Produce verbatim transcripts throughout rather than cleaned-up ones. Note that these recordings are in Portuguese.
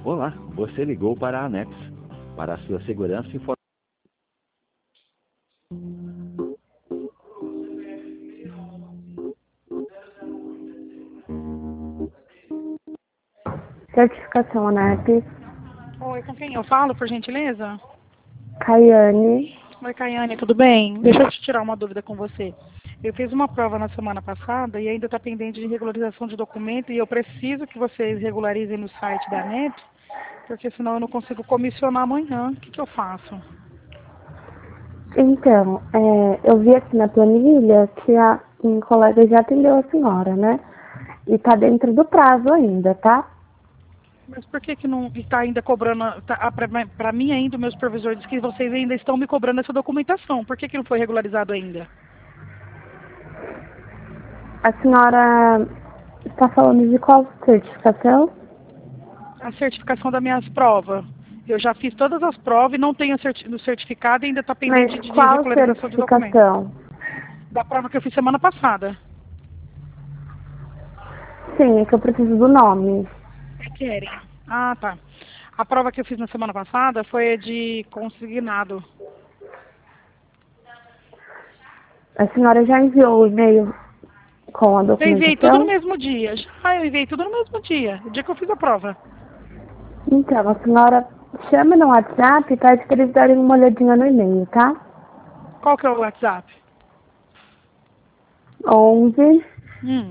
Olá, você ligou para a ANEPS. Para a sua segurança e informação. Certificação ANEP. Oi, com quem eu falo, por gentileza? Caiane. Oi, Caiane, tudo bem? Deixa eu te tirar uma dúvida com você. Eu fiz uma prova na semana passada e ainda está pendente de regularização de documento e eu preciso que vocês regularizem no site da ANEP, porque senão eu não consigo comissionar amanhã. O que, que eu faço? Então, é, eu vi aqui na planilha que a, um colega já atendeu a senhora, né? E tá dentro do prazo ainda, tá? Mas por que que não está ainda cobrando, tá, para mim ainda, o meu supervisor disse que vocês ainda estão me cobrando essa documentação. Por que que não foi regularizado ainda? A senhora está falando de qual certificação? A certificação das minhas provas. Eu já fiz todas as provas e não tenho certi- no certificado e ainda está Mas pendente de, de qual regularização de documento. certificação? Da prova que eu fiz semana passada. Sim, é que eu preciso do nome. Querem. Ah, tá. A prova que eu fiz na semana passada foi de consignado. A senhora já enviou o e-mail com a Eu enviei tudo no documentação? mesmo dia. Ah, eu enviei tudo no mesmo dia, o dia que eu fiz a prova. Então, a senhora chama no WhatsApp e pede para eles darem uma olhadinha no e-mail, tá? Qual que é o WhatsApp? onze Hum.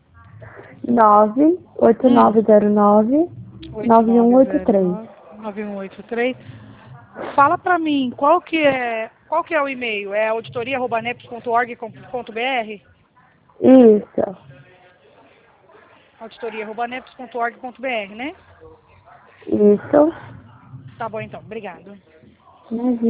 nove oito Hum. nove zero nove nove um oito três. oito nove zero nove nove um oito três. Fala pra mim, qual que é, qual que é o e-mail? É auditoria arroba neps ponto org ponto br? Isso, auditoria arroba neps ponto org ponto br, né? isso. Tá bom então, obrigado. Imagina.